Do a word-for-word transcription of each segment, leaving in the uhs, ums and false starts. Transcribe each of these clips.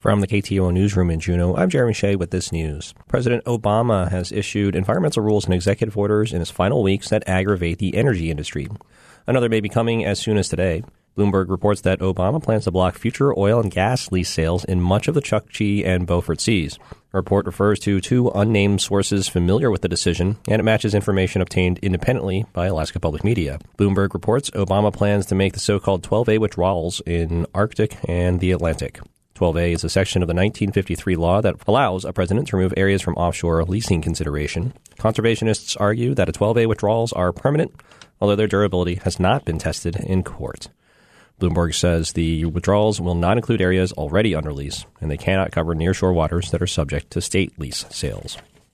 From the K T O O newsroom in Juneau, I'm Jeremy Shea with this news. President Obama has issued environmental rules and executive orders in his final weeks that aggravate the energy industry. Another may be coming as soon as today. Bloomberg reports that Obama plans to block future oil and gas lease sales in much of the Chukchi and Beaufort Seas. The report refers to two unnamed sources familiar with the decision, and it matches information obtained independently by Alaska Public Media. Bloomberg reports Obama plans to make the so-called twelve A withdrawals in Arctic and the Atlantic. twelve A is a section of the nineteen fifty-three law that allows a president to remove areas from offshore leasing consideration. Conservationists argue that a twelve A withdrawals are permanent, although their durability has not been tested in court. Bloomberg says the withdrawals will not include areas already under lease, and they cannot cover nearshore waters that are subject to state lease sales.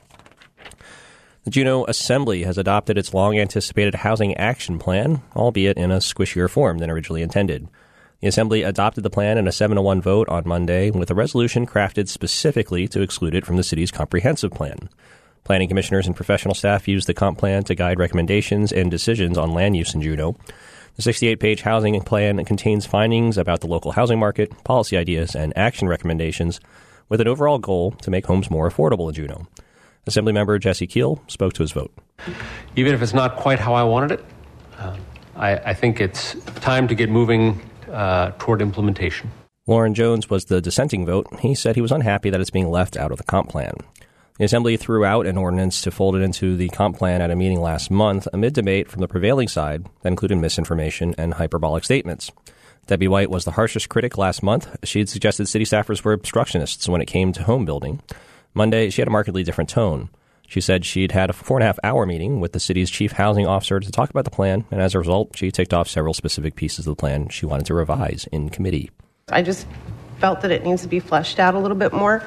The Juneau Assembly has adopted its long-anticipated Housing Action Plan, albeit in a squishier form than originally intended. The Assembly adopted the plan in a seven to one vote on Monday, with a resolution crafted specifically to exclude it from the city's comprehensive plan. Planning commissioners and professional staff used the comp plan to guide recommendations and decisions on land use in Juneau. The sixty-eight page housing plan contains findings about the local housing market, policy ideas, and action recommendations, with an overall goal to make homes more affordable in Juneau. Assemblymember Jesse Keel spoke to his vote. Even if it's not quite how I wanted it, uh, I, I think it's time to get moving uh, toward implementation. Lauren Jones was the dissenting vote. He said he was unhappy that it's being left out of the comp plan. The Assembly threw out an ordinance to fold it into the comp plan at a meeting last month amid debate from the prevailing side that included misinformation and hyperbolic statements. Debbie White was the harshest critic last month. She had suggested city staffers were obstructionists when it came to home building. Monday, she had a markedly different tone. She said she'd had a four and a half hour meeting with the city's chief housing officer to talk about the plan, and as a result, she ticked off several specific pieces of the plan she wanted to revise in committee. I just felt that it needs to be fleshed out a little bit more.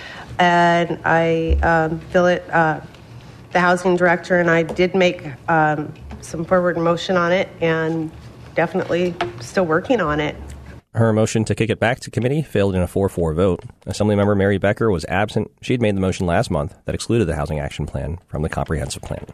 And I um, feel it, uh, the housing director and I did make um, some forward motion on it and definitely still working on it. Her motion to kick it back to committee failed in a four four vote. Assemblymember Mary Becker was absent. She'd made the motion last month that excluded the Housing Action Plan from the comprehensive plan.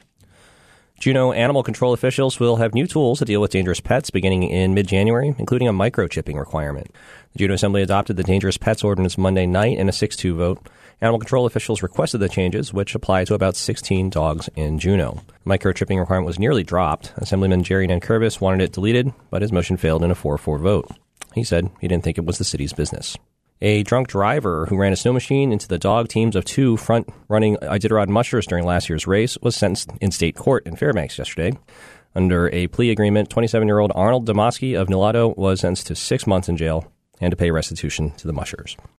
Juneau animal control officials will have new tools to deal with dangerous pets beginning in mid-January, including a microchipping requirement. The Juneau Assembly adopted the Dangerous Pets Ordinance Monday night in a six two vote. Animal control officials requested the changes, which apply to about sixteen dogs in Juneau. The microchipping requirement was nearly dropped. Assemblyman Jerry Nankervis wanted it deleted, but his motion failed in a four four vote. He said he didn't think it was the city's business. A drunk driver who ran a snow machine into the dog teams of two front-running Iditarod mushers during last year's race was sentenced in state court in Fairbanks yesterday. Under a plea agreement, twenty-seven-year-old Arnold Damoski of Nulato was sentenced to six months in jail and to pay restitution to the mushers.